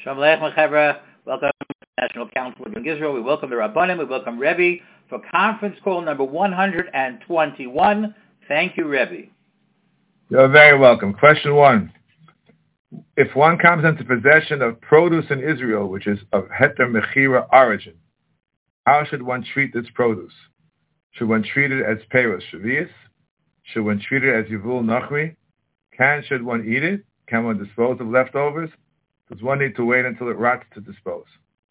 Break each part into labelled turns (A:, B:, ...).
A: Shalom Aleichem Chevra. Welcome to the National Council of Israel. We welcome the Rabbanim. We welcome Rebbe for conference call number 121. Thank you, Rebbe.
B: You're very welcome. Question 1. If one comes into possession of produce in Israel, which is of Heter Mechira origin, how should one treat this produce? Should one treat it as Peiros Shavias? Should one treat it as Yivul Nachri? Should one eat it? Can one dispose of leftovers? Does one need to wait until it rots to dispose?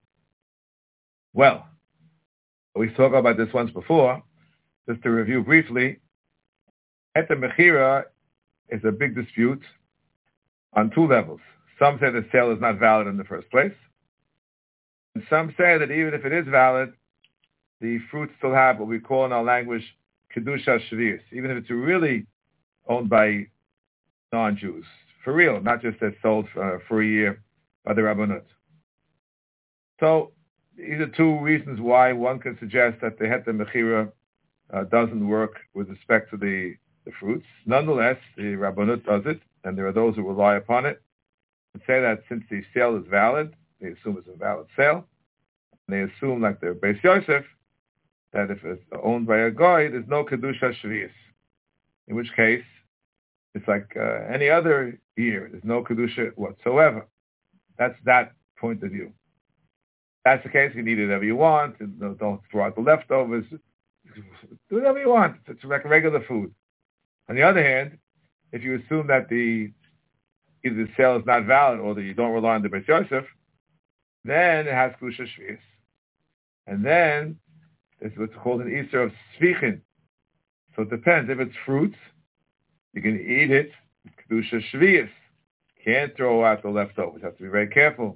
B: Well, we've talked about this once before. Just to review briefly, Heter Mechira is a big dispute on 2 levels. Some say the sale is not valid in the first place. And some say that even if it is valid, the fruits still have what we call in our language Kedusha Shvius, even if it's really owned by non-Jews. For real, not just as sold for a year by the Rabbanut. So these are 2 reasons why one can suggest that the Heter Mechira doesn't work with respect to the fruits. Nonetheless, the Rabbanut does it, and there are those who rely upon it and say that since the sale is valid, they assume it's a valid sale. And they assume, like the Beis Yosef, that if it's owned by a guy, there's no Kedusha Shvius. In which case, it's like any other year. There's no Kedusha whatsoever. That's that point of view. If that's the case, you can eat whatever you want. Don't throw out the leftovers. Do whatever you want. It's like regular food. On the other hand, if you assume that either the sale is not valid or that you don't rely on the Beis Yosef, then it has Kedusha Shvius. And then it's what's called an Easter of Sfichin. So it depends. If it's fruits, you can eat it with Kedusha Shvius. Can't throw out the leftovers. You have to be very careful.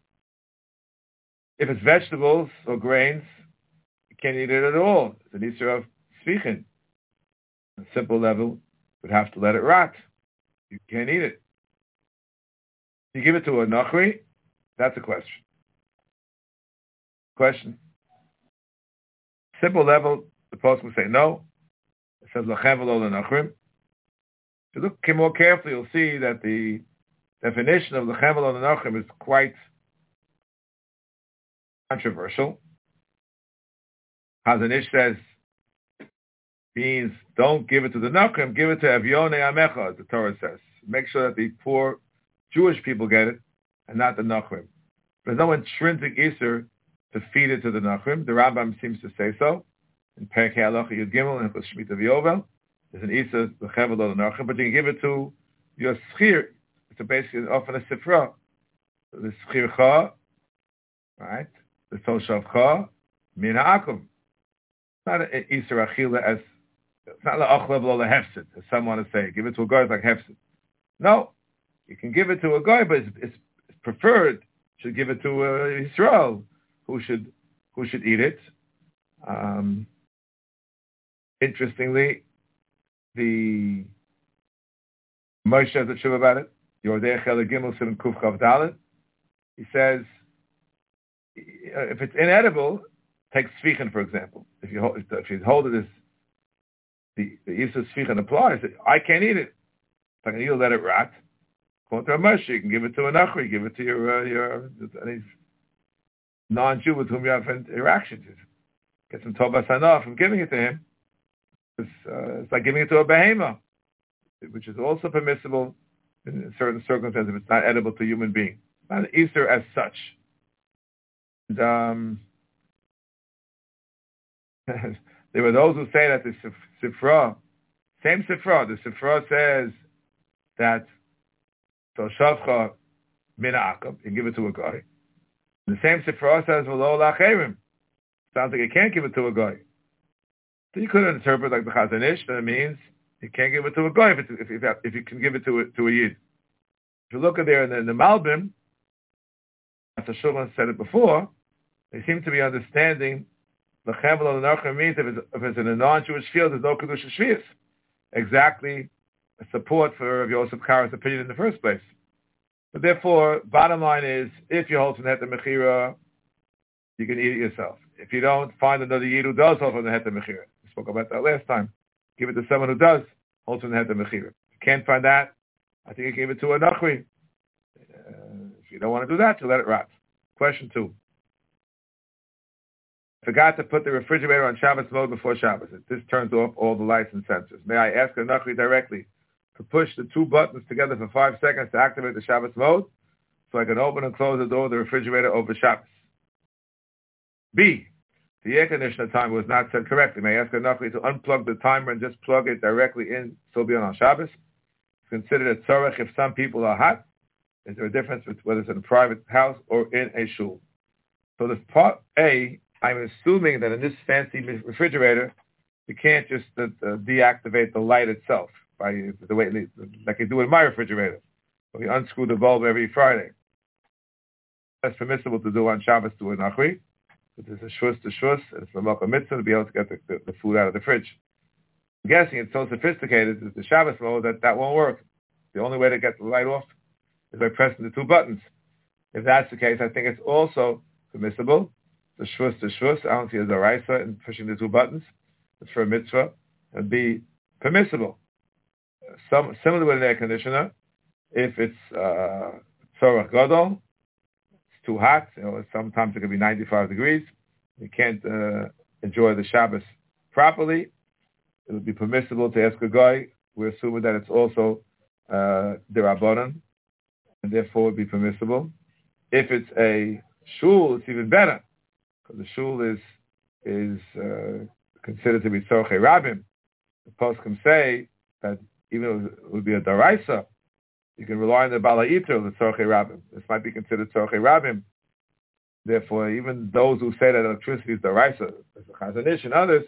B: If it's vegetables or grains, you can't eat it at all. It's an Easter of Sfichin. On a simple level, you would have to let it rot. You can't eat it. You give it to a Nachri, that's a question. Simple level, the post will say no. It says Lachem v'lo l'Nachrim. If you look more carefully, you'll see that the definition of Lachem v'lo l'Nachrim is quite controversial. Hazanish says, means don't give it to the Nachrim, give it to Avyonei Amecha, as the Torah says. Make sure that the poor Jewish people get it, and not the Nachrim. There's no intrinsic Isser to feed it to the Nachrim. The Rambam seems to say so. In Perkei Halacha Yud Gimel and Shemitah V'Yovel, there's an Isser L'Chev Lo Nachrim, but you can give it to your Schir. It's basically often a Sifra. The Schircha, right? The Toshavcha, Min Ha'akum. It's not an Isser Achila as it's not La'achlev Lo Lehefsid, as some want to say. Give it to a guy like Hefsid. No, you can give it to a guy, but it's preferred. Should give it to Yisrael, who should eat it. Interestingly, the Moshe has a tshuva about it. Yordei Chele Gimel Siman Kuf Chav Dalet. He says, if it's inedible, take Sfichin, for example. If you hold it as the Yisrael Sfichin applies, I can't eat it. If I can either let it rot, according to a Moshe, you can give it to a Nachri, give it to your any non-Jew with whom you have interactions. Get some Tobas Hanah from giving it to him. It's like giving it to a behemoth, which is also permissible in certain circumstances if it's not edible to a human being. Not an Easter as such. And, there were those who say that the Sifra, same Sifra, the Sifra says that Toshavcha Min Ha'akum, you can give it to a guy. The same Sifra says V'lo L'Acherim. Sounds like you can't give it to a guy. So you could interpret like the Chazanish, that it means you can't give it to a guy if you can give it to a Yid. If you look at there in the Malbim, as the Shulman said it before, they seem to be understanding the L'Chem v'lo l'Nachrim means if it's in a non-Jewish field, there's no Kedusha Shvius. Exactly a support for Rav Yosef Kara's opinion in the first place. But therefore, bottom line is, if you hold from the Heter Mechira, you can eat it yourself. If you don't, find another Yid who does hold from the Heter Mechira. We spoke about that last time. Give it to someone who does hold from the Heter Mechira. If you can't find that, I think you give it to a Nachri. If you don't want to do that, you let it rot. Question 2. Forgot to put the refrigerator on Shabbos mode before Shabbos. This turns off all the lights and sensors. May I ask a Nachri directly to push the 2 buttons together for 5 seconds to activate the Shabbos mode so I can open and close the door of the refrigerator over Shabbos? B. The air conditioner timer was not set correctly. May I ask a Nachri to unplug the timer and just plug it directly in so be on Shabbos? It's considered a tzorech if some people are hot. Is there a difference with whether it's in a private house or in a shul? So the part A, I'm assuming that in this fancy refrigerator, you can't just deactivate the light itself by the way, like you do in my refrigerator. We unscrew the bulb every Friday. That's permissible to do on Shabbos to a Nachri. It's a shvus to shvus, and it's a malka mitzvah to be able to get the food out of the fridge. I'm guessing it's so sophisticated with the Shabbos mode that won't work. The only way to get the light off is by pressing the 2 buttons. If that's the case, I think it's also permissible. The shvus to shvus, I don't see a daraisa in pushing the 2 buttons. It's for a mitzvah. It'd be permissible. Similar with an air conditioner, if it's tzorach gadol, it's too hot. Sometimes it can be 95 degrees. You can't enjoy the Shabbos properly. It would be permissible to ask a guy. We're assuming that it's also derabanan, and therefore it would be permissible. If it's a shul, it's even better, because the shul is considered to be tzorchei rabim. The poskim say that even though it would be a daraisa, you can rely on the bala'iter, the tzorchei rabim. This might be considered tzorchei rabim. Therefore, even those who say that electricity is daraisa, as the Chazon Ish and others,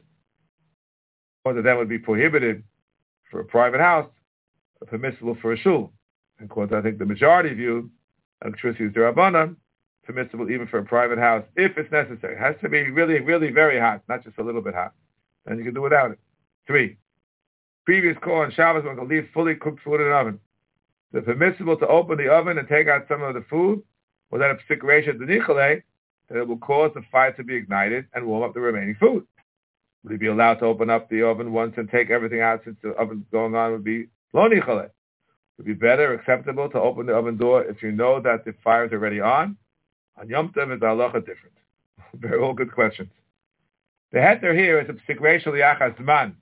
B: one of them would be prohibited for a private house, permissible for a shul. And of course, I think the majority view electricity is derabanan, permissible even for a private house if it's necessary. It has to be really, really very hot, not just a little bit hot. Then you can do without it. 3. Previous call on Shabbos when to leave fully cooked food in an oven. Is it permissible to open the oven and take out some of the food? Was that a psik reisha d'nichale that it will cause the fire to be ignited and warm up the remaining food? Would he be allowed to open up the oven once and take everything out since the oven's going on would be lo nichale? Would it be better, acceptable to open the oven door if you know that the fire is already on? On Yom Tov is the halacha different. Very all good questions. The heter here is a psik reisha li'achas man.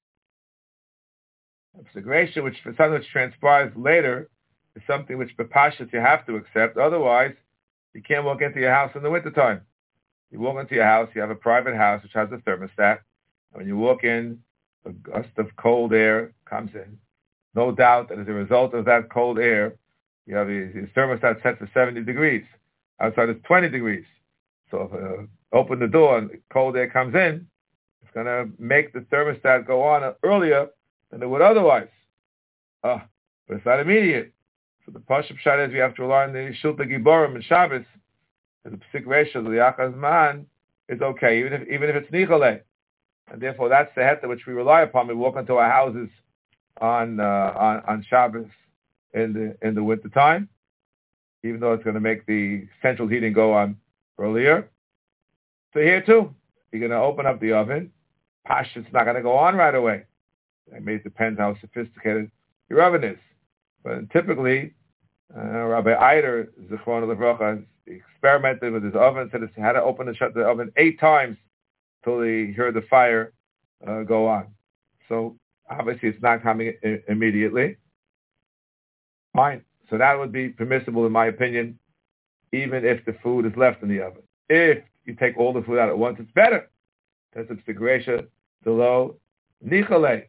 B: A psik reisha, which for something which transpires later, is something which bepashas you have to accept. Otherwise, you can't walk into your house in the wintertime. You walk into your house, you have a private house which has a thermostat. And when you walk in, a gust of cold air comes in. No doubt that as a result of that cold air, you have your thermostat set to 70 degrees. Outside it's 20 degrees. So if you open the door and cold air comes in, it's going to make the thermostat go on earlier than it would otherwise. But it's not immediate. So the Pashup Shad is we have to rely on the Shulta Giborim and Shabbos. The Psik Reisha, the Yachaz Man, is okay, even if it's Nichale. And therefore that's the heta which we rely upon. We walk into our houses on Shabbos in the winter time, even though it's going to make the central heating go on earlier. So here too, you're going to open up the oven. Pash, it's not going to go on right away. It may depend how sophisticated your oven is. But typically, Rabbi Eider, Zichron Levracha, experimented with his oven, said he had to open and shut the oven 8 times until he heard the fire go on. So obviously it's not coming immediately. Fine. So that would be permissible in my opinion, even if the food is left in the oven. If you take all the food out at once, it's better. That's the Psik Delo Nichale.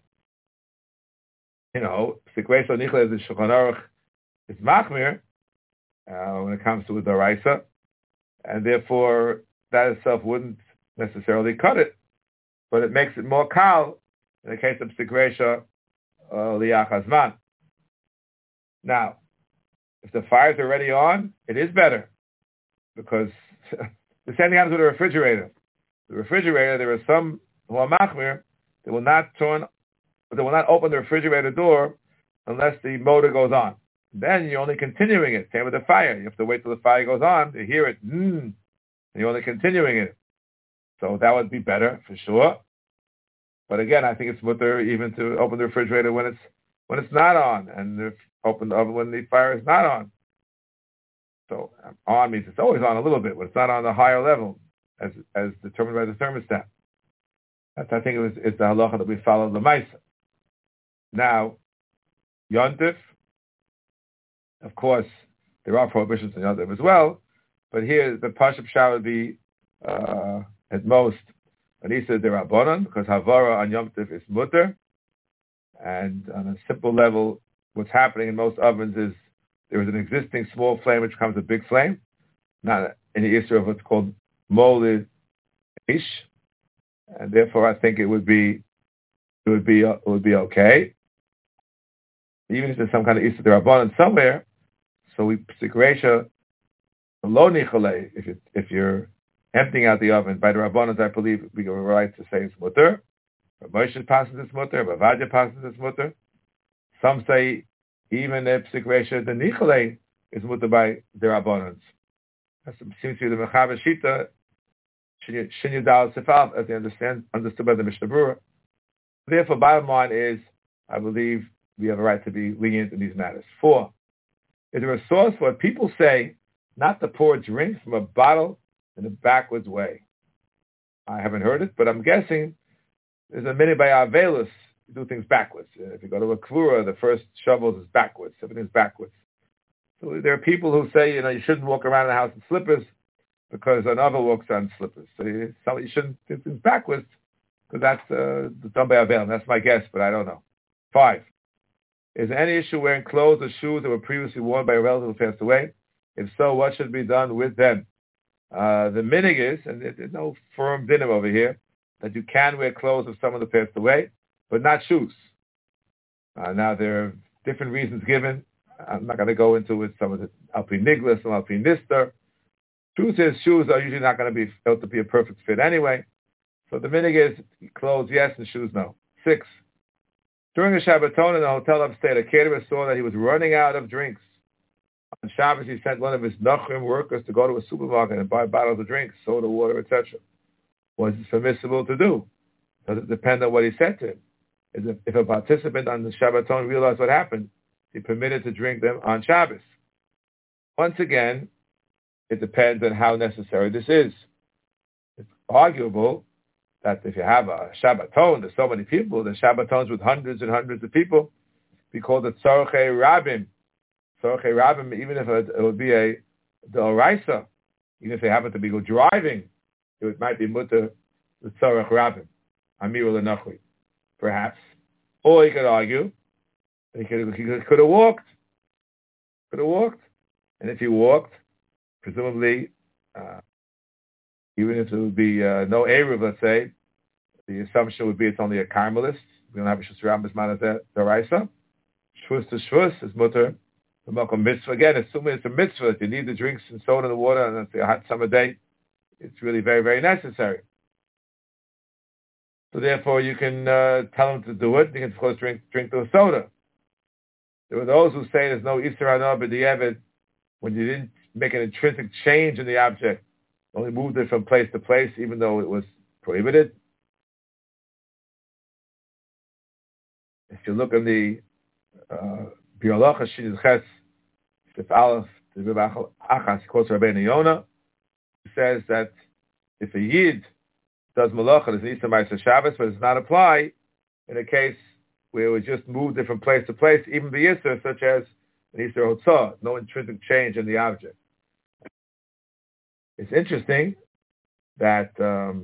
B: Psik Reisha Nichale is the Shulchan Aruch is machmir when it comes to a daraisa, and therefore that itself wouldn't necessarily cut it, but it makes it more kal in the case of Psik Reisha li'achas man. Now, if the fire's already on, it is better, because the same thing happens with a refrigerator. The refrigerator, there are some who are machmir, they will not open the refrigerator door unless the motor goes on. Then you're only continuing it. Same with the fire. You have to wait till the fire goes on to hear it. And you're only continuing it. So that would be better for sure. But again, I think it's mutter even to open the refrigerator when it's not on, and open the oven when the fire is not on. So on means it's always on a little bit, but it's not on the higher level as determined by the thermostat. That's, I think, it's the halacha that we follow the Maisa. Now, Yontif, of course, there are prohibitions in Yontif as well, but here the Pashup Shah would be at most an Isa Derabonon, because Havara on Yontif is mutter, and on a simple level, what's happening in most ovens is there is an existing small flame which becomes a big flame, not in the issue of what's called molid ish, and therefore I think it would be okay, even if there's some kind of Issa Derabanan somewhere. So we Sikresha lo nichale, if you're emptying out the oven by the Rabbanans, I believe we have a right to say it's mutter. Moshe passes it's mutter, Bavadia passes it's mutter. Some say even if Sikresha the nichale is mutter by the Rabbanans. That seems to be the Mechaber Shita, Shinya Dal Sefal, as they understood by the Mishnah Berurah. Therefore, bottom line is, I believe we have a right to be lenient in these matters. 4, is there a source for what people say not to pour drink from a bottle in a backwards way? I haven't heard it, but I'm guessing there's a minute by Avelis, you do things backwards. If you go to a Kvura, the first shovels is backwards, everything's backwards. So there are people who say, you shouldn't walk around the house in slippers because another walks on slippers. So you shouldn't do things backwards because that's done by Avelim. That's my guess, but I don't know. 5, is there any issue wearing clothes or shoes that were previously worn by a relative who passed away? If so, what should be done with them? The minig is, and there's no firm dinim over here, that you can wear clothes of someone who passed away, but not shoes. Now, there are different reasons given. I'm not going to go into it. Some of it, Alpi Nigla, some Alpi Nister. Truth is, shoes are usually not going to be felt to be a perfect fit anyway. So the minig is clothes, yes, and shoes, no. 6, during a Shabbaton in a hotel upstate, a caterer saw that he was running out of drinks. On Shabbos, he sent one of his Nachrim workers to go to a supermarket and buy bottles of drinks, soda, water, etc. Was it permissible to do? Does it depend on what he said to him? If a participant on the Shabbaton realized what happened, he permitted to drink them on Shabbos. Once again, it depends on how necessary this is. It's arguable that if you have a Shabbaton, there's so many people, the Shabbatons with hundreds and hundreds of people, be called a Tzorchei Rabim. Tzorchei Rabim, even if it would be a D'oraisa, even if they happen to be driving, it might be mutter the Tzorech Rabim, Amir L'Nachli, perhaps. Or you could argue, he could have walked. And if he walked, presumably, even if it would be no Eruv, let's say, the assumption would be it's only a Carmelist. We don't have a Shus Rambam as D'oraisa. Shvus to Shvus is mutter. The Malcolm Mitzvah, again, assuming it's a mitzvah, if you need the drinks and soda and the water, and it's a hot summer day, it's really very, very necessary. So therefore, you can tell them to do it. You can, of course, drink the soda. There were those who say there's no Isser Hana B'di'evet when you didn't make an intrinsic change in the object, only moved it from place to place, even though it was prohibited. If you look in the Biolacha Shiniz Ches, Shtef Aleph, the Rebbe Achas, he quotes Rabbeinu Yonah, who says that if a Yid does Malacha, there's an Isser Ma'aser Shabbos, but it does not apply in a case where we just moved it from place to place, even the Isser, such as an Isser Hotzah, no intrinsic change in the object. It's interesting that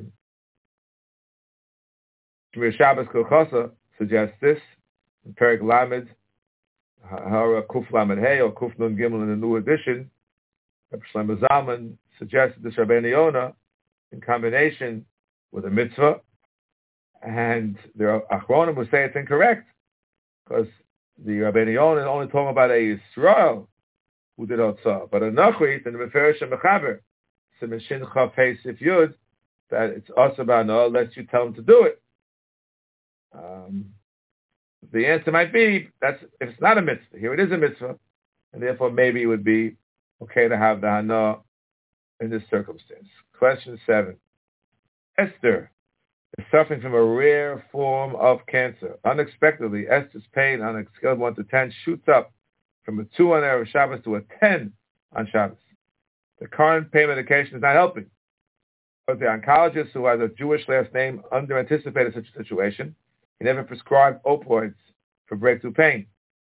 B: Shmir Shabbos Kochasa suggests this in Perek Lamed, Hara Kuf Lamed Hey, or Kuf Nun Gimel in the new edition. Rabbi Shlomo Zalman suggested this Rabbeinu Yonah in combination with a mitzvah, and there are Achronim who say it's incorrect, because the Rabbeinu Yonah is only talking about a Yisrael who did Hotzah, but a Nachrit in the Meferish Mechaber, Siman Shin Chav Hey Sif Yud, that it's also about no, lets you tell him to do it. The answer might be that's if it's not a mitzvah. Here it is a mitzvah, and therefore maybe it would be okay to have the hana in this circumstance. Question 7. Esther is suffering from a rare form of cancer. Unexpectedly, Esther's pain on a scale of 1 to 10 shoots up from a 2 on Erev Shabbos to a 10 on Shabbos. The current pain medication is not helping. But the oncologist who has a Jewish last name under-anticipated such a situation. He never prescribed opioids for breakthrough pain.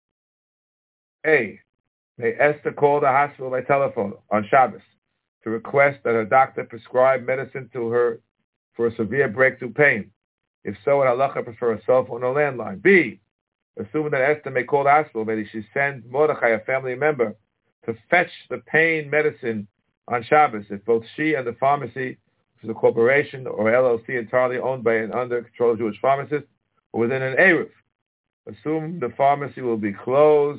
B: A. May Esther call the hospital by telephone on Shabbos to request that her doctor prescribe medicine to her for a severe breakthrough pain. If so, would halacha prefer a cell phone or landline? B. Assuming that Esther may call the hospital, maybe she send Mordechai, a family member, to fetch the pain medicine on Shabbos if both she and the pharmacy, which is a corporation or LLC entirely owned by an under-controlled Jewish pharmacist, or within an Eruv. Assume the pharmacy will be closed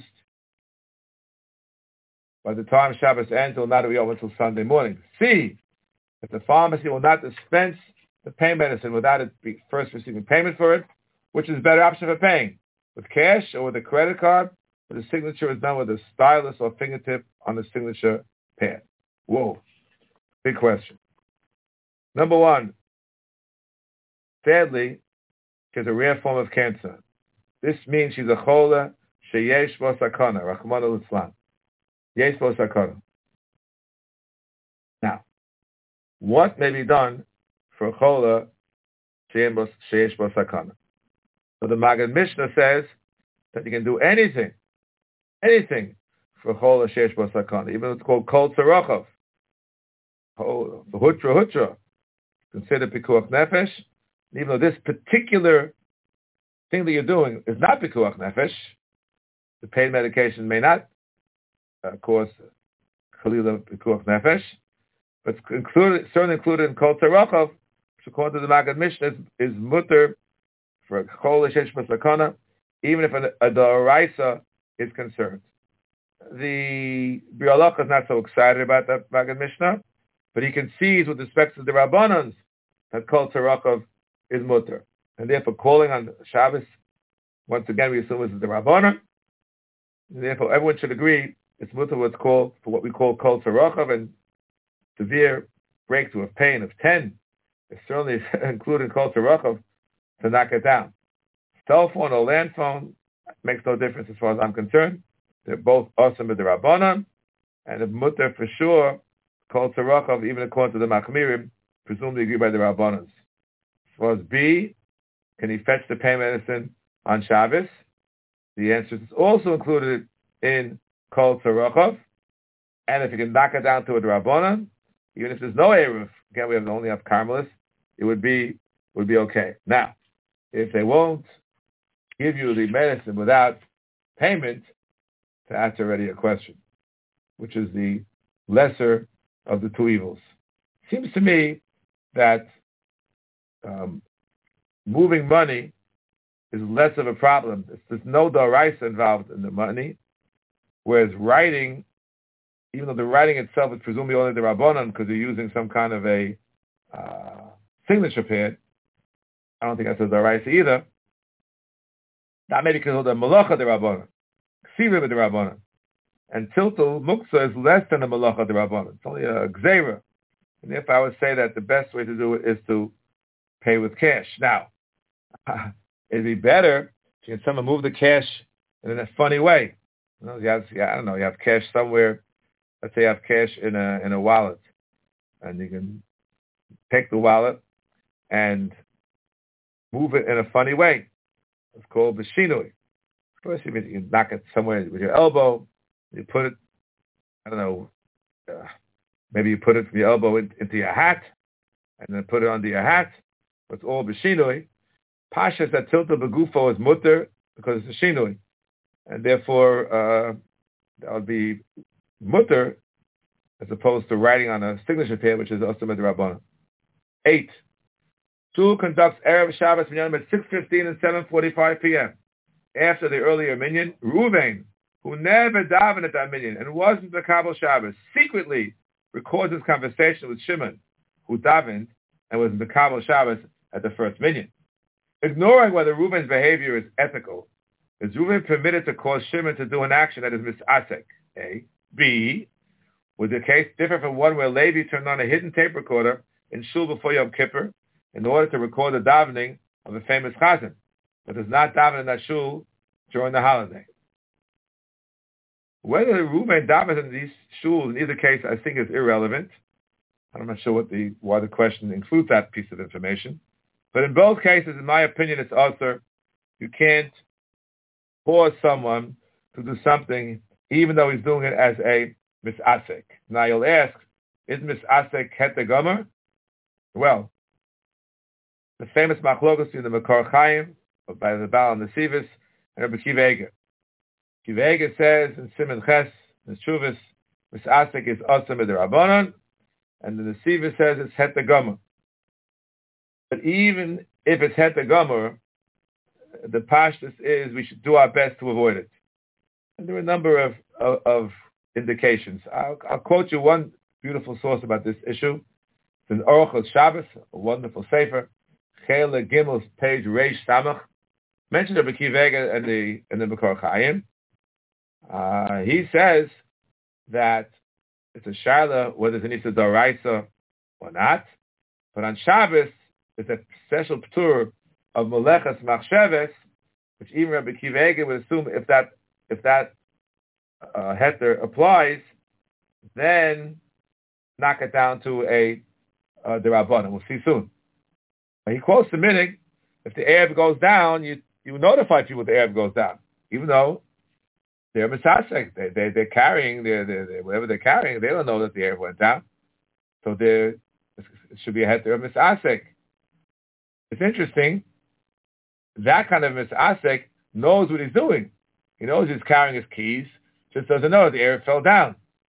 B: by the time Shabbos ends, it will not reopen until Sunday morning. C. If the pharmacy will not dispense the pain medicine without it first receiving payment for it, which is a better option for paying? With cash or with a credit card, where the signature is done with a stylus or fingertip on the signature pad? Whoa. Big question. Number one, sadly, she has a rare form of cancer. This means she's a chola sheyesh bo sakana, rachmana litzlan. Yesh bo sakana. Now, what may be done for a chola sheyesh bo sakana? So the Maggid Mishnah says that you can do anything for chola sheyesh bo sakana, even though it's called kol tzarachov. Hutra, considered pikuach nefesh. Even though this particular thing that you're doing is not pikuach nefesh, the pain medication may not cause chalila pikuach nefesh, but certainly included in kol tzarachov, which according to the Maggid Mishnah is mutter for chol sheyesh bo sakana, even if a d'oraisa is concerned. The Bialach is not so excited about that Maggid Mishnah, but he concedes with respect to the Rabbanans that kol tzarachov is mutter. And therefore calling on Shabbos, once again we assume this is the Rabbanan, and therefore everyone should agree it's mutter what's called, for what we call kol tzarachov, and severe breakthrough of pain of 10 is certainly including kol tzarachov to knock it down. Cell phone or land phone makes no difference as far as I'm concerned. They're both awesome with the Rabbanan, and if mutter for sure, kol tzarachov, even according to the Machmirim, presumably agreed by the Rabbanans. As far as B, can he fetch the pain medicine on Shabbos? The answer is also included in kol tzarachov, and if you can knock it down to a Rabbanan, even if there's no Eruv, again we only have Carmelis, it would be okay. Now, if they won't give you the medicine without payment, that's already a question, which is the lesser of the two evils. Seems to me that moving money is less of a problem. There's no d'oraisa involved in the money, whereas writing, even though the writing itself is presumably only the Rabbanan because you're using some kind of a signature pad, I don't think that's a d'oraisa either. That may be because of the malacha the Rabbanan, ksiva the Rabbanan. And tiltul muksa is less than the malacha the Rabbanan. It's only a gzeira. And if I would say that the best way to do it is to pay with cash. Now, it'd be better if someone move the cash in a funny way. You know, you have cash somewhere. Let's say you have cash in a wallet, and you can take the wallet and move it in a funny way. It's called b'shinui. First, you can knock it somewhere with your elbow. You put it, maybe you put it from your elbow into your hat, and then put it under your hat. It's all b'shinui. Pasha that tilta begufo is mutter because it's a shinui, and therefore that would be mutter as opposed to writing on a signature pad, which is also midrabanan. 8. Shul conducts Erev Shabbos minyanim at 6:15 and 7:45 p.m. After the earlier minyan, Reuven, who never davened at that minyan and wasn't the Kabbalah Shabbos, secretly records his conversation with Shimon, who davened and was in the Kabbalah Shabbos at the first minyan. Ignoring whether Reuven's behavior is ethical, is Reuven permitted to cause Shimon to do an action that is misasek? A. B. Would the case differ from one where Levi turned on a hidden tape recorder in Shul before Yom Kippur in order to record the davening of a famous chazan, but does not daven in that Shul during the holiday? Whether Reuven davened in these shuls, in either case, I think is irrelevant. I'm not sure why the question includes that piece of information. But in both cases, in my opinion, it's also, you can't force someone to do something even though he's doing it as a misasek. Now you'll ask, is misasek het gomer? Well, the famous machlokas in the Makor Chaim by the Baal and the Sivis and Rabbi Akiva Eiger. Akiva Eiger says in Siman Ches, in Shuvas, misasek is osam midrabanan, and then the Sivis says it's het gomer. But even if it's het gomer, the pashtus is we should do our best to avoid it. And there are a number of indications. I'll quote you one beautiful source about this issue. It's in Orchos Shabbos, a wonderful sefer, Chele Gimel's page Reish Samach, mentioned Rabbi Akiva Eiger in the Makor Chaim. He says that it's a shaila whether it's an Issa D'Oraisa or not, but on Shabbos it's a special ptur of Melechas Machsheves, which even Rabbi Akiva Eiger would assume if that heter applies, then knock it down to a derabbanan. We'll see soon. He quotes the minig, if the Erev goes down, you notify people the Erev goes down, even though they're misasek, they're carrying they're whatever they're carrying, they don't know that the Erev went down, so it should be a heter of misasek. It's interesting. That kind of misasek knows what he's doing. He knows he's carrying his keys, just doesn't know the Erev fell down.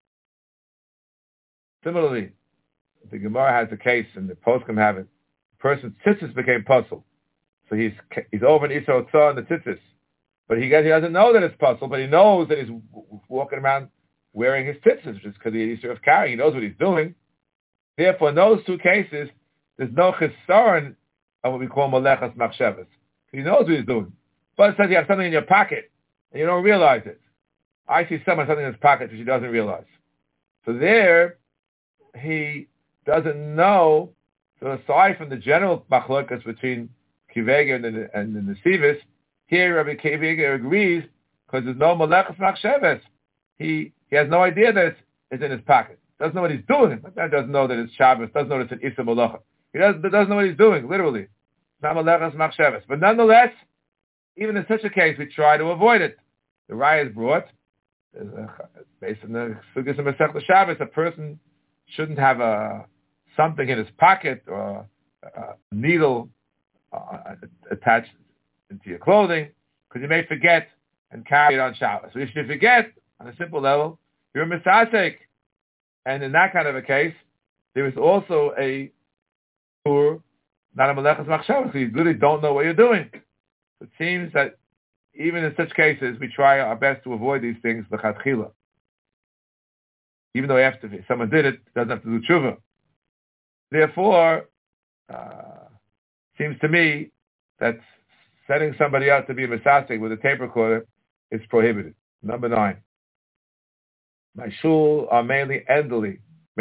B: Similarly, the Gemara has a case, and the poskim have it. The person's tzitzis became puzzle, so he's over in Isra Otzah in the tzitzis, but he doesn't know that it's puzzle, but he knows that he's walking around wearing his tzitzis, which is because he's Isra of carrying. He knows what he's doing. Therefore, in those two cases, there's no chisaron of what we call malechas machshavas. He knows what he's doing. But it says you have something in your pocket and you don't realize it. I see someone something in his pocket which he doesn't realize. So there, he doesn't know. So aside from the general machlokas between Akiva Eiger and the Sivis, here Rabbi Akiva Eiger agrees because there's no malechas machshavas. He has no idea that it's in his pocket. Doesn't know what he's doing. But that doesn't know that it's Shabbos. Doesn't know that it's an Issa Malacha. He doesn't know what he's doing, literally. Not malechas machshavas. But nonetheless, even in such a case, we try to avoid it. The raya is brought, based on the Sugis and Masechta Shabbos, a person shouldn't have something in his pocket or a needle attached into your clothing, because you may forget and carry it on Shabbos. So if you forget, on a simple level, you're a misasek. And in that kind of a case, there is also a tur, not a malechas machshavas, so you really don't know what you're doing. It seems that even in such cases, we try our best to avoid these things, l'chatchila. Even though if someone did it, doesn't have to do tshuva. Therefore, seems to me that setting somebody up to be a misasek with a tape recorder is prohibited. Number 9. My shul are mainly elderly.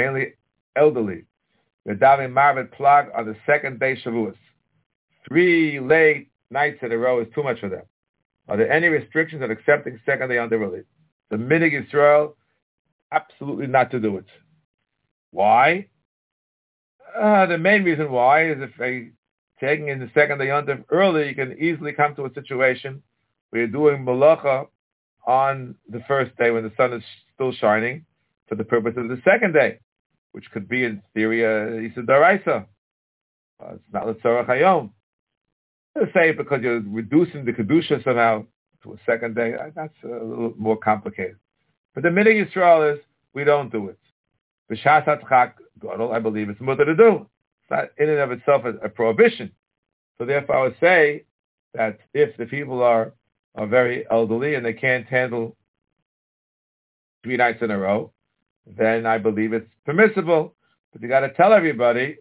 B: They're davening marvet plug on the second day Shavuos. 3 late nights in a row is too much for them. Are there any restrictions on accepting second day under relief? The minig Yisrael, absolutely not to do it. Why? The main reason why is if they taking in the second day under early, you can easily come to a situation where you're doing malacha on the first day when the sun is still shining for the purpose of the second day, which could be in theory Issa D'Oraisa. It's not L'tzorach Hayom. Let's say because you're reducing the Kedusha somehow to a second day, that's a little more complicated. But the minig Yisrael is, we don't do it. B'shas HaTchak Gadol, I believe it's mutter to do. It's not in and of itself a prohibition. So therefore I would say that if the people are very elderly and they can't handle 3 nights in a row, then I believe it's permissible. But you got to tell everybody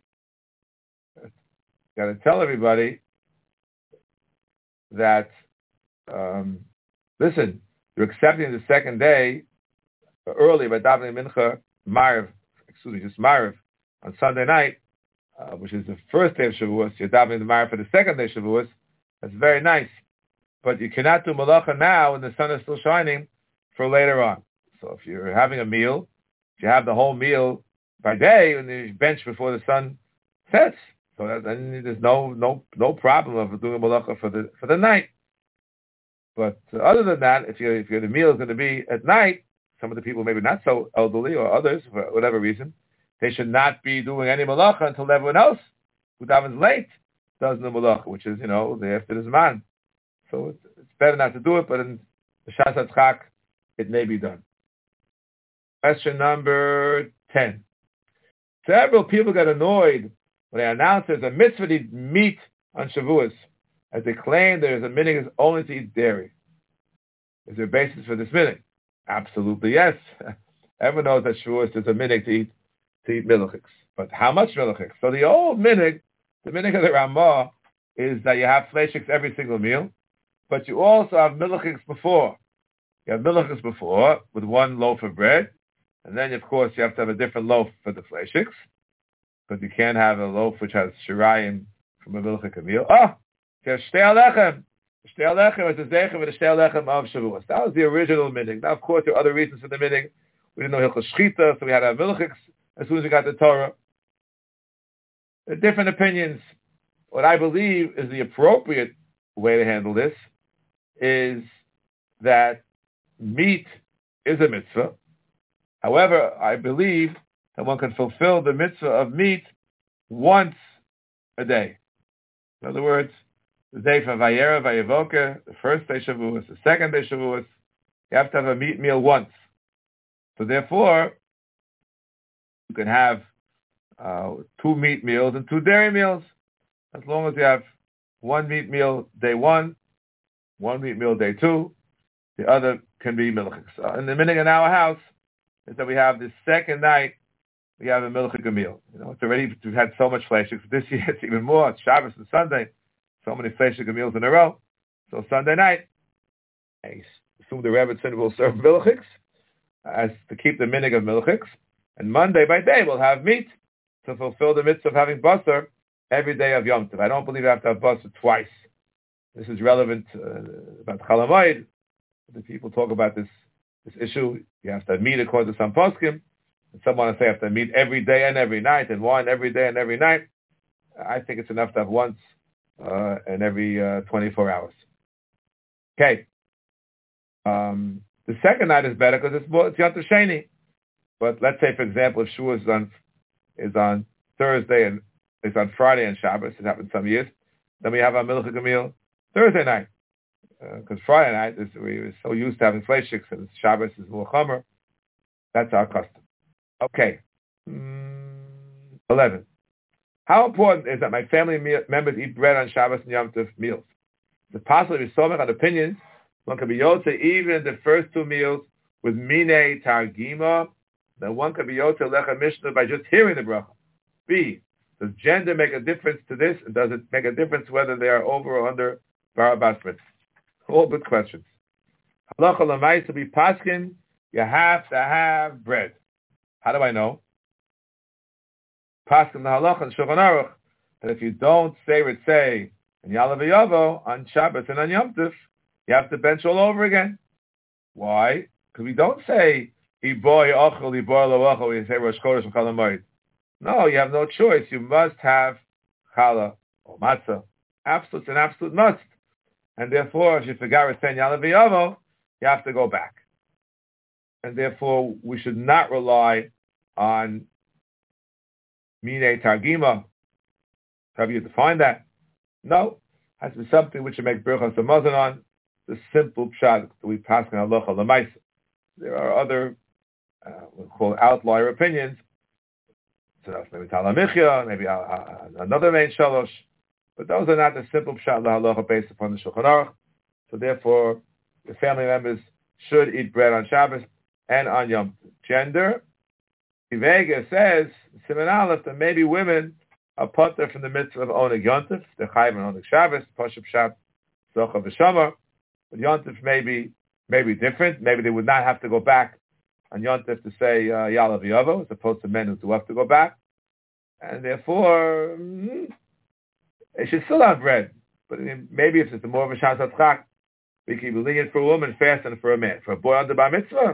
B: that, listen, you're accepting the second day early by davening mincha, Ma'ariv on Sunday night, which is the first day of Shavuos. You're davening the Ma'ariv for the second day of Shavuos. That's very nice. But you cannot do malacha now when the sun is still shining for later on. So if you're having a meal, if you have the whole meal by day and you bench before the sun sets, so then there's no problem of doing a malacha for the night. But other than that, if the meal is going to be at night, some of the people maybe not so elderly or others for whatever reason, they should not be doing any malacha until everyone else who davens late does the malacha, which is after the zman. So it's better not to do it, but in the Shas HaTzchak, it may be done. Question number 10. Several people got annoyed when they announced there's a mitzvah to eat meat on Shavuos, as they claim there is a minhag only to eat dairy. Is there a basis for this minhag? Absolutely yes. Everyone knows that Shavuos is a minhag to eat milchiks. But how much milchiks? So the old minhag, the minhag of the Ramah, is that you have fleishiks every single meal, but you also have milchiks before. You have milchiks before with one loaf of bread, and then of course you have to have a different loaf for the fleishiks, because you can't have a loaf which has shirayim from a milchik meal. You have shtei alechem. Shtei alechem is the zeichem with the shtei alechem of Shavuos. That was the original minhag. Now of course there are other reasons for the minhag. We didn't know hilchos shchita, so we had to have milchiks as soon as we got the Torah. There are different opinions. What I believe is the appropriate way to handle this is that meat is a mitzvah. However, I believe that one can fulfill the mitzvah of meat once a day. In other words, the day for Vayera, Vayevoka, the first day Shavuos, the second day Shavuos, you have to have a meat meal once. So therefore, you can have 2 meat meals and 2 dairy meals, as long as you have 1 meat meal day 1, 1 meat meal day 2, the other can be milchiks. In the minhag in our house is that we have the second night, we have a milchik meal. It's already, we've had so much fleishik. This year it's even more. It's Shabbos and Sunday. So many fleishik meals in a row. So Sunday night, I assume the Rebbetzin will serve milchiks as to keep the minhag of milchiks. And Monday by day we'll have meat to fulfill the mitzvah of having basar every day of Yom Tov. I don't believe I have to have basar twice. This is relevant about Chol Hamoed. The people talk about this issue. You have to have meat according to some poskim. And some want to say you have to have meat every day and every night, and wine every day and every night. I think it's enough to have once in every 24 hours. Okay. The second night is better because it's Yom Tov Sheni. But let's say, for example, if Shavuos is on Thursday and it's on Friday and Shabbos, it happened some years, then we have our milchik meal Thursday night. Because Friday night, we were so used to having fleishiks, and Shabbos is more chomer. That's our custom. Okay. 11. How important is that my family members eat bread on Shabbos and Yom Tov meals? Is it possible to be so much on opinions? One can be yotze even the first 2 meals with minei targima. Then one can be yotze lecha mishnah by just hearing the bracha. B. Does gender make a difference to this? And does it make a difference whether they are over or under Barabas Mitzvah? All good questions. Halacha l'mayis to be paskin, you have to have bread. How do I know? Paskin the halacha and Shulchan Aruch that if you don't say Ritzei and Yalav Yavo on Shabbos and on Yom Tov, you have to bench all over again. Why? Because we don't say Iboy Ochel, Iboy Lo Ochel, we say Rosh Chodesh and Chol Hamoed. No, you have no choice. You must have challah or matzah. Absolute and absolute must. And therefore, if you forgot Ritzei and Yalav Yavo, you have to go back. And therefore, we should not rely on Minei Targima. Have you defined that? No. It has to be something which you make Birchas Hamazon on. The simple pshat that we pass on halacha l'maisa. There are other, we'll call outlier opinions. So maybe Talamichya, maybe another main shalosh. But those are not the simple pshat l'halacha based upon the Shulchan Aruch. So therefore, the family members should eat bread on Shabbos and on Yom Tov. Gender, Vega says, Siman Aleph, that maybe women are putter from the mitzvah of Oneg Yom Tov. They're chayiv on Oneg Shabbos, Pashup Shat, Zocha v'Shamar. But Yom Tov may be different. Maybe they would not have to go back on Yom Tov to say Yalav Yavo, as opposed to men who do have to go back. And therefore, they should still have bread. But maybe if it's more of a Shas HaTzchak, we can be lenient for a woman, fast and for a man. For a boy under Bar Mitzvah,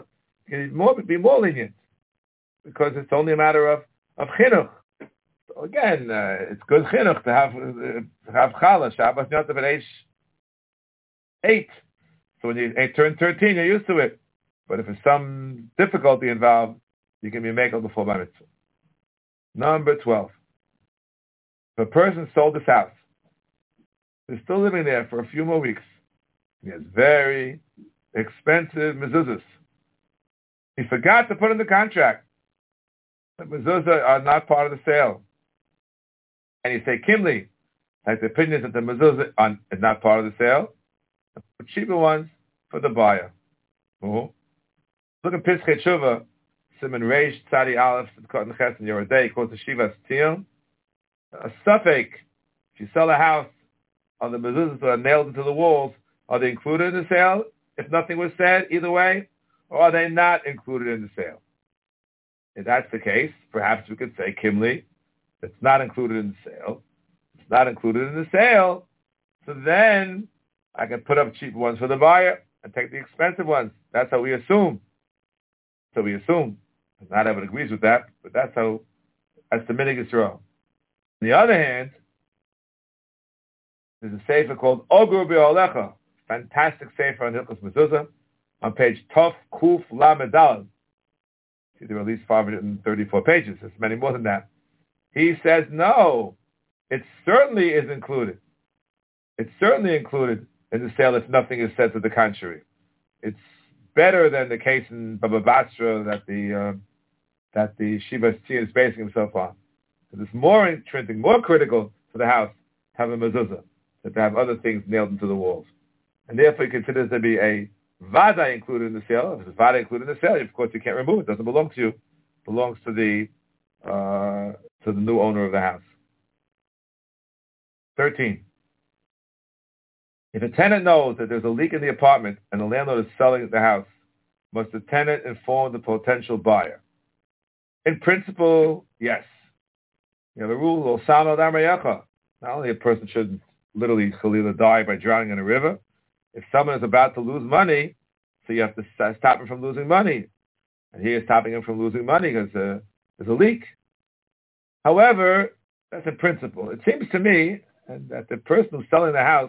B: be more lenient because it's only a matter of chinuch. So again, it's good chinuch to have challah Shabbos not at age 8. So when you turn 13, you're used to it. But if there's some difficulty involved, you can be makel before bar mitzvah. Number 12. If a person sold his house, he's still living there for a few more weeks. He has very expensive mezuzahs. He forgot to put in the contract that mezuzah are not part of the sale. And you say, Kimli, has the opinion that the mezuzah is not part of the sale. The cheaper ones for the buyer. Look at Pischei Tshuva, Simon Reish, Tzadi Aleph, Kotan Ches, and Yoredei, quotes the Shivas Tziyon. A suffix, if you sell a house, are the mezuzahs that are nailed into the walls, are they included in the sale? If nothing was said, either way, or are they not included in the sale? If that's the case, perhaps we could say, Kimli, it's not included in the sale. It's not included in the sale, so then I can put up cheaper ones for the buyer and take the expensive ones. That's how we assume. Not everyone agrees with that, but that's the Minhag Yisrael. On the other hand, there's a sefer called Ogur B'Olecha, fantastic sefer on Hilchos Mezuzah, on page Tov Kuf Lamed Daled. There are at least 534 pages. There's many more than that. He says, no, it certainly is included. It's certainly included in the sale if nothing is said to the contrary. It's better than the case in Baba Basra that the Shivas Tziyah is basing himself on. Because it's more intrinsic, more critical for the house to have a mezuzah than to have other things nailed into the walls. And therefore he considers there to be a vada included in the sale. If it's vada included in the sale, of course you can't remove it. It doesn't belong to you. It belongs to the new owner of the house. 13. If a tenant knows that there's a leak in the apartment and the landlord is selling the house, must the tenant inform the potential buyer? In principle, yes. You have a rule, not only a person shouldn't literally chalila die by drowning in a river. If someone is about to lose money, so you have to stop him from losing money. And he is stopping him from losing money because there's a leak. However, that's in principle. It seems to me that the person who's selling the house,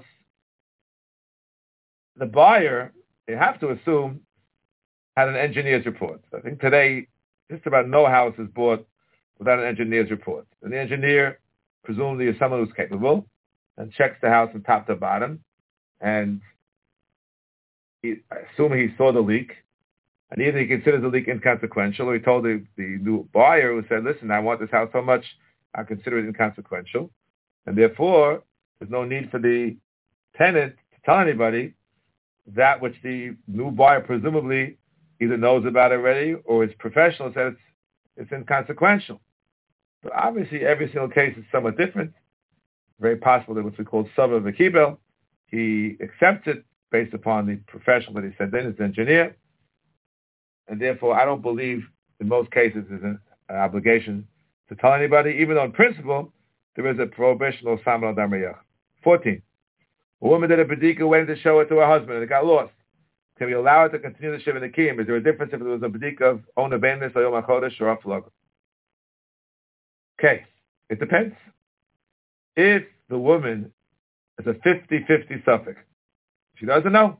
B: the buyer, you have to assume, had an engineer's report. I think today, just about no house is bought without an engineer's report. And the engineer presumably is someone who's capable and checks the house from top to bottom. And I assume he saw the leak. And either he considers the leak inconsequential, or he told the new buyer who said, listen, I want this house so much, I consider it inconsequential. And therefore, there's no need for the tenant to tell anybody that which the new buyer presumably either knows about already or is professional said it's inconsequential. But obviously every single case is somewhat different. Very possible that what's called Sava V'Kibel, he accepts it based upon the professional that he sent in, his engineer. And therefore I don't believe in most cases there's an obligation to tell anybody, even though in principle there is a prohibition of Saman Adam Reyach. 14. A woman did a bedika, went to show it to her husband, and it got lost. Can we allow it to continue the shiva in the kiyum? Is there a difference if it was a bedika of Ona Benis or Yom HaChodesh or Aflog? Okay, it depends. If the woman is a 50-50 suffix, she doesn't know.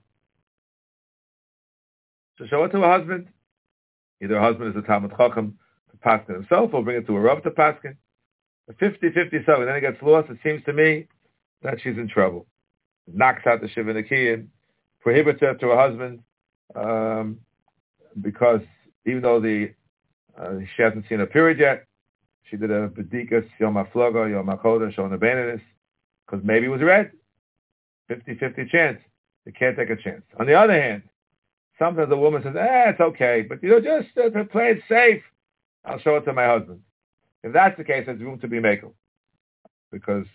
B: So show it to her husband. Either her husband is a Talmud Chacham to paskin himself, or bring it to a Rav to paskin. A 50-50 suffix, then it gets lost. It seems to me that she's in trouble. Knocks out the shiva in the kiyum, prohibits her to her husband, because even though she hasn't seen a period yet, she did a bedikas Yom HaFloga, Yom HaKodesh, Yom HaBenenis, because maybe it was red. 50-50 chance. You can't take a chance. On the other hand, sometimes a woman says, it's okay, but just to play it safe, I'll show it to my husband. If that's the case, there's room to be makel, because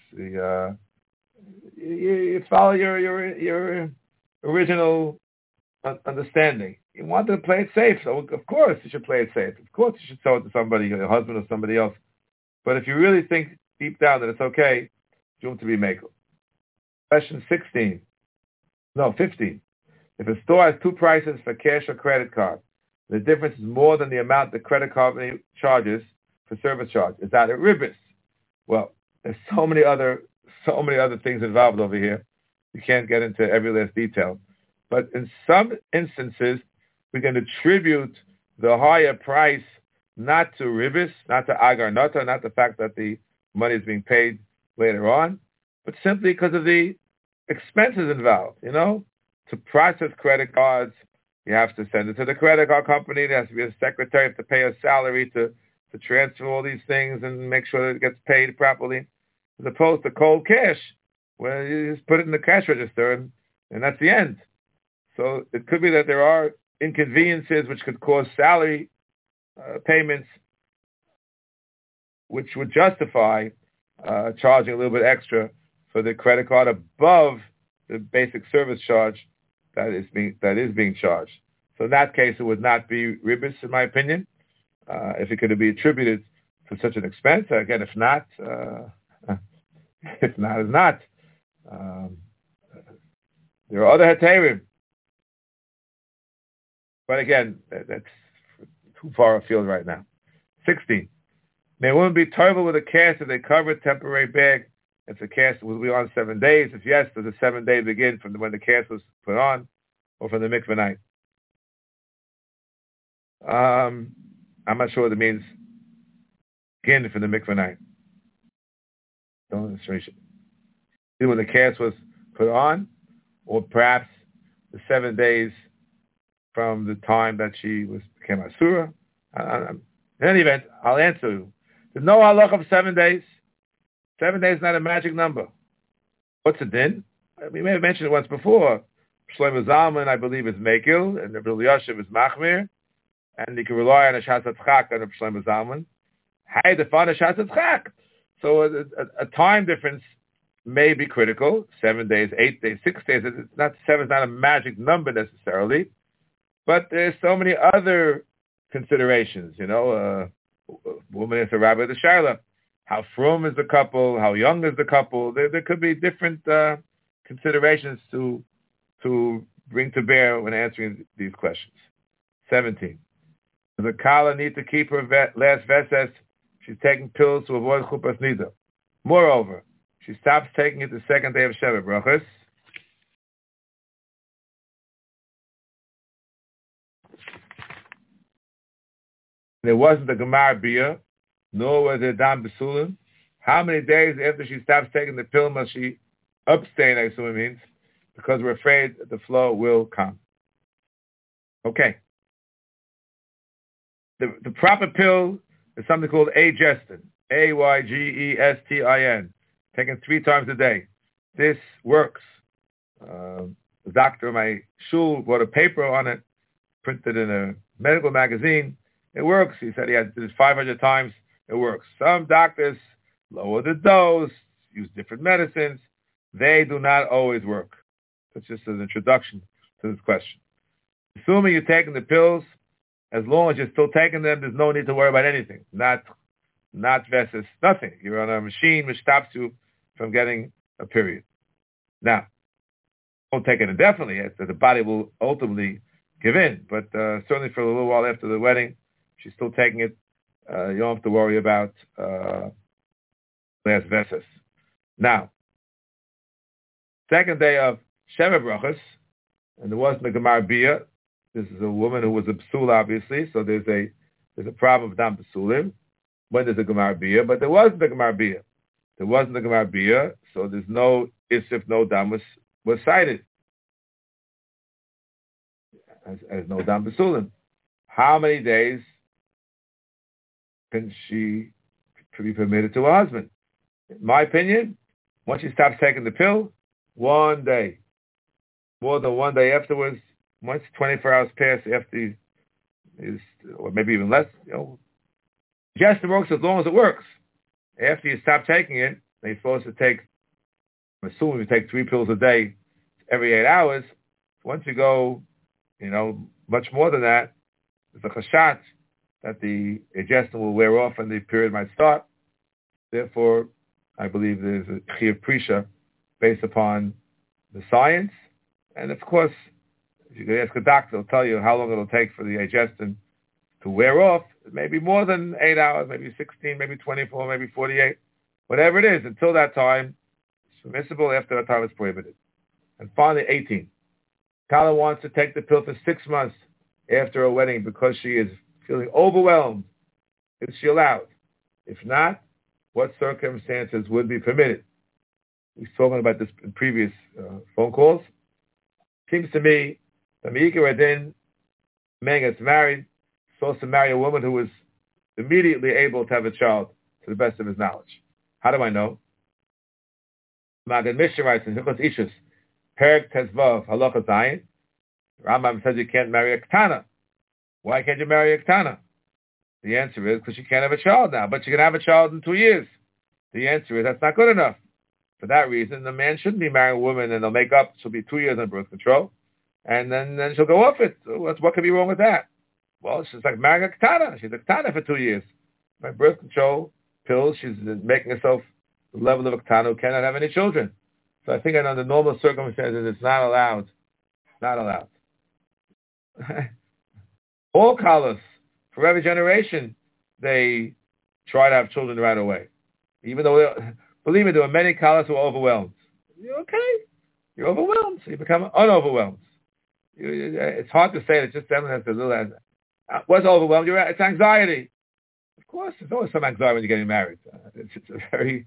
B: you follow your original understanding. You want to play it safe, so of course you should play it safe. Of course you should show it to somebody, your husband or somebody else. But if you really think deep down that it's okay, you want to be makel. Question 15. If a store has two prices for cash or credit card, The difference is more than the amount the credit company charges for service charge. Is that a ribis? Well, there's so many other things involved over here. You can't get into every last detail. But in some instances, we can attribute the higher price not to ribis, not to agar nota, not the fact that the money is being paid later on, but simply because of the expenses involved. To process credit cards, you have to send it to the credit card company. There has to be a secretary, you have to pay a salary to transfer all these things and make sure that it gets paid properly, as opposed to cold cash, where you just put it in the cash register and that's the end. So it could be that there are inconveniences which could cause salary payments, which would justify charging a little bit extra for the credit card above the basic service charge that is being charged. So in that case, it would not be ribis, in my opinion, if it could be attributed to such an expense. Again, if not, is not. There are other heterim. But again, that's too far afield right now. 16. They wouldn't be terrible with a cast if they cover a temporary bag. If the cast will be on 7 days. If yes, does the 7 day begin from when the cast was put on or from the mikveh night? I'm not sure what it means. Begin from the mikveh night. Demonstration. Either when the cast was put on, or perhaps the 7 days from the time that she became asura. In any event, I'll answer you. There's no halach of 7 days. 7 days is not a magic number. What's the din? We may have mentioned it once before. Shlomo Zalman, I believe, is Mekil, and Rabbi Yashiv is Machmir, and you can rely on a Shas Tzchak on Shlomo Zalman. Hay define a Shas Tzchak. So a time difference may be critical. 7 days, 8 days, 6 days. Seven is not a magic number necessarily, but there's so many other considerations. A woman is a rabbi of the Shaila. How frum is the couple? How young is the couple? There could be different considerations to bring to bear when answering these questions. 17. Does the Kala need to keep her last veses? She's taking pills to avoid chupas nida. Moreover, she stops taking it the second day of Sheva Brachos. There wasn't a Gemar Bia, nor was there Dam Besulim. How many days after she stops taking the pill must she abstain, I assume it means, because we're afraid that the flow will come. Okay. The proper pill is something called Agestin, Aygestin, taken 3 times a day. This works. The doctor in my shul wrote a paper on it, printed in a medical magazine. It works. He said he had to do this 500 times. It works. Some doctors lower the dose, use different medicines. They do not always work. That's just an introduction to this question. Assuming you're taking the pills, as long as you're still taking them, there's no need to worry about anything. Not veses, nothing. You're on a machine which stops you from getting a period. Now, don't take it indefinitely. The body will ultimately give in, but certainly for a little while after the wedding, she's still taking it. You don't have to worry about last veses. Now, second day of Sheva Brachos, and there wasn't a Gemar Bia. This is a woman who was a psul, obviously, so there's a problem of Dam Psulim when there's a Gemar Bia, but there wasn't a Gemar Bia. There wasn't a Gemar Bia, so there's no Isif, no Dam was cited as no Dam Psulim. How many days can she be permitted to her husband? In my opinion, once she stops taking the pill, 1 day. More than 1 day afterwards, once 24 hours pass after or maybe even less, Gestin works as long as it works. After you stop taking it, you're supposed to take, I'm assuming you take 3 pills a day every 8 hours. Once you go, much more than that, there's a chashat that the Gestin will wear off and the period might start. Therefore, I believe there's a chiyuv prisha based upon the science. And of course, If you could ask a doctor, he'll tell you how long it'll take for the digestion to wear off. Maybe more than 8 hours, maybe 16, maybe 24, maybe 48. Whatever it is, until that time, it's permissible. After that time, it's prohibited. And finally, 18. Kala wants to take the pill for 6 months after a wedding because she is feeling overwhelmed. Is she allowed? If not, what circumstances would be permitted? We've spoken about this in previous phone calls. Seems to me that Me'ikar Adin, man gets married, supposed to marry a woman who is immediately able to have a child to the best of his knowledge. How do I know? Magen Mishnah writes in Hilchos Ishus, Perek Tezvav, Halacha Zayin, Rambam says you can't marry a Ketana. Why can't you marry a Ketana? The answer is because she can't have a child now, but she can have a child in 2 years. The answer is that's not good enough. For that reason, the man shouldn't be marrying a woman and they'll make up. She'll be 2 years on birth control, and then she'll go off it. What could be wrong with that? Well, she's like marrying a Ketana. She's a Ketana for 2 years. By birth control pills, she's making herself the level of a Ketana who cannot have any children. So I think that under normal circumstances, it's not allowed. Not allowed. All Kalas, for every generation, they try to have children right away. Even though, believe me, there were many Kalas who were overwhelmed. You're okay. You're overwhelmed. So you become unoverwhelmed. It's hard to say that just everyone has a little... What's overwhelmed? It's anxiety. Of course, there's always some anxiety when you're getting married. It's a very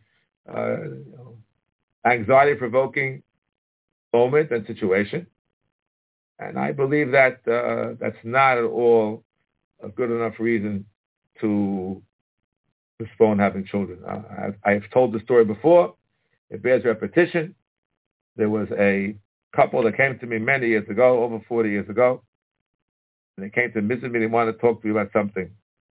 B: anxiety-provoking moment and situation. And I believe that that's not at all a good enough reason to postpone having children. I've told the story before. It bears repetition. There was a couple that came to me many years ago, over 40 years ago, and they came to visit me. They wanted to talk to me about something.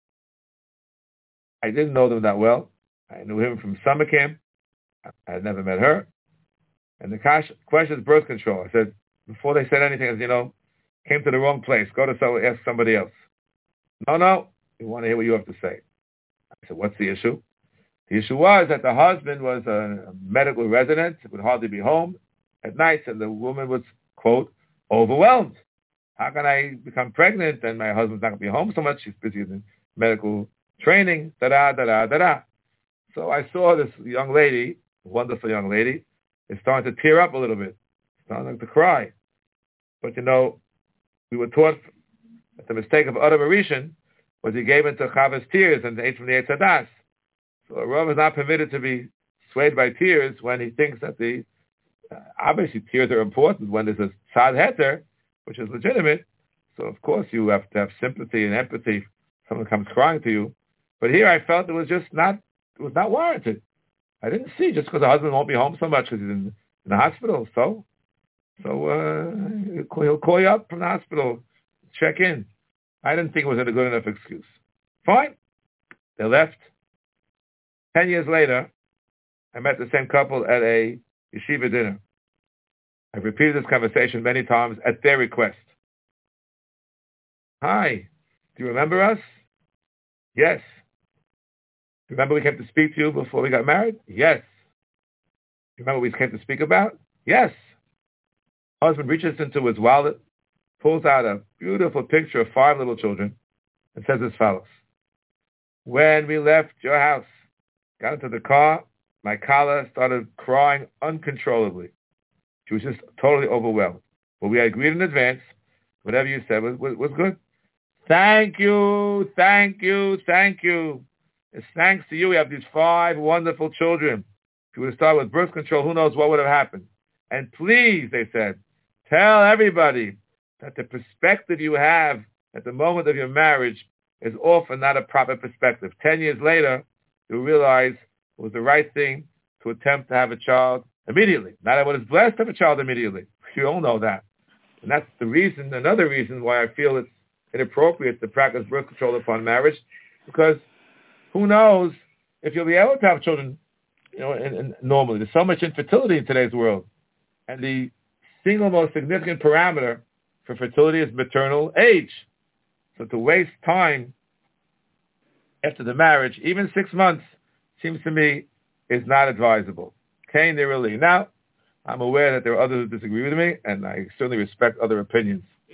B: I didn't know them that well. I knew him from summer camp. I had never met her. And the question is birth control. I said, before they said anything, I said, came to the wrong place. Go to ask somebody else. No, we want to hear what you have to say. I said, what's the issue? The issue was that the husband was a medical resident, would hardly be home at nights, and the woman was, quote, overwhelmed. How can I become pregnant and my husband's not going to be home so much? She's busy in medical training, da-da. So I saw this young lady, wonderful young lady, is starting to tear up a little bit, starting to cry. But we were taught that the mistake of Adam Arishan was he gave into Chava's tears and ate from the Eitz Hadas. So a Rav is not permitted to be swayed by tears when he thinks that obviously tears are important when there's a tzad heter, which is legitimate. So of course you have to have sympathy and empathy if someone comes crying to you. But here I felt it was not warranted. I didn't see just because the husband won't be home so much because he's in the hospital. So he'll call you up from the hospital, check in. I didn't think it was a good enough excuse. Fine. They left. 10 years later, I met the same couple at a yeshiva dinner. I've repeated this conversation many times at their request. Hi, do you remember us? Yes. Remember we came to speak to you before we got married? Yes. Remember we came to speak about? Yes. Husband reaches into his wallet, pulls out a beautiful picture of 5 little children, and says as follows. When we left your house, got into the car, my Kala started crying uncontrollably. She was just totally overwhelmed. But we had agreed in advance. Whatever you said was good. Thank you. It's thanks to you we have these 5 wonderful children. If you would have started with birth control, who knows what would have happened. And please, they said, tell everybody that the perspective you have at the moment of your marriage is often not a proper perspective. 10 years later, you'll realize it was the right thing to attempt to have a child immediately. Not everyone is blessed to have a child immediately. You all know that. And that's another reason why I feel it's inappropriate to practice birth control upon marriage, because who knows if you'll be able to have children, normally. There's so much infertility in today's world. And the single most significant parameter for fertility is maternal age. So to waste time after the marriage, even 6 months, seems to me is not advisable. Now, I'm aware that there are others who disagree with me, and I certainly respect other opinions.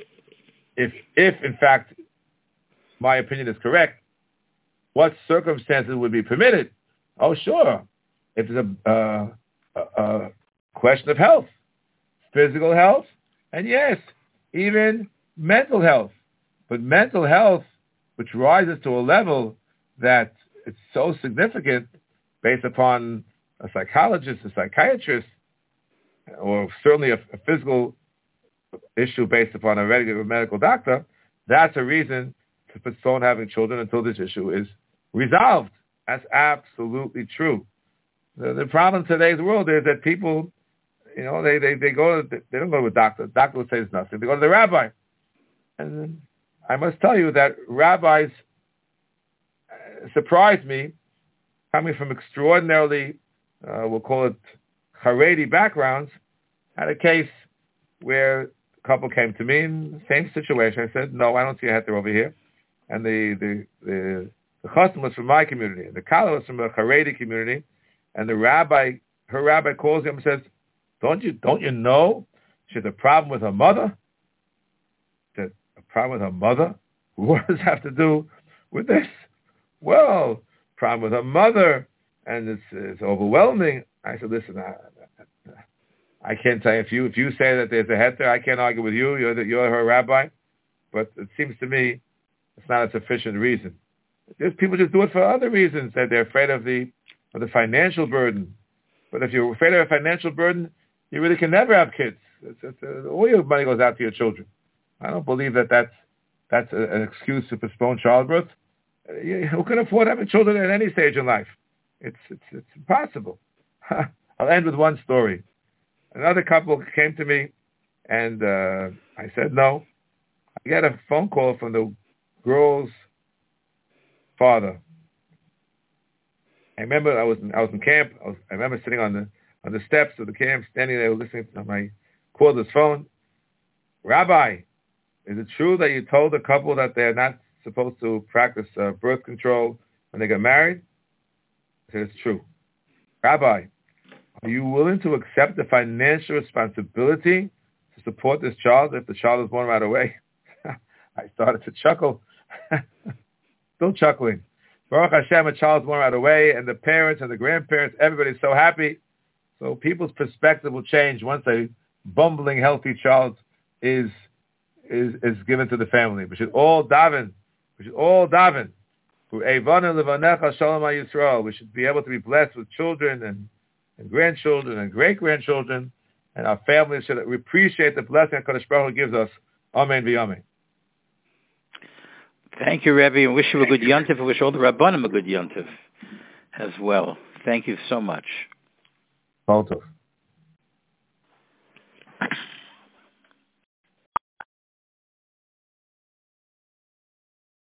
B: if in fact my opinion is correct, what circumstances would be permitted? Oh, sure. If there's a question of health, physical health, and yes, even mental health. But mental health, which rises to a level that it's so significant based upon a psychologist, a psychiatrist, or certainly a physical issue based upon a regular medical doctor, that's a reason to postpone having children until this issue is resolved. That's absolutely true. The problem in today's world is that people, they don't go to a doctor. The doctor will say it's nothing. They go to the rabbi. And I must tell you that rabbis surprised me, coming from extraordinarily, we'll call it Haredi backgrounds. Had a case where a couple came to me in the same situation. I said, no, I don't see a heter over here. And the chassan was from my community, and the kala was from a Haredi community, and her rabbi calls him and says, don't you know she has a problem with her mother? She said, a problem with her mother? What does that have to do with this? Well, problem with her mother, and it's overwhelming. I said, listen, I can't tell you. If you say that there's a heter, I can't argue with you. You're her rabbi. But it seems to me it's not a sufficient reason. There's people just do it for other reasons, that they're afraid of the financial burden. But if you're afraid of a financial burden, you really can never have kids. All your money goes out to your children. I don't believe that's an excuse to postpone childbirth. Who can afford having children at any stage in life? It's impossible. I'll end with one story. Another couple came to me, and I said no. I got a phone call from the girl's father. I remember I was in camp. I remember sitting on the steps of the camp, standing there listening to my cordless phone. Rabbi, is it true that you told the couple that they're not supposed to practice birth control when they get married? I said, it's true. Rabbi, are you willing to accept the financial responsibility to support this child if the child is born right away? I started to chuckle. Still chuckling. Baruch Hashem, a child's born right away, and the parents and the grandparents, everybody's so happy. So people's perspective will change once a bumbling, healthy child is given to the family. We should all daven. We should be able to be blessed with children and grandchildren and great-grandchildren, and our families should appreciate the blessing HaKadosh Baruch Hu gives us. Amen v'amen.
A: Thank you, Rebbe, and wish you a good yontif, and wish all the Rabbanim a good yontif as well. Thank you so much.
B: Tov.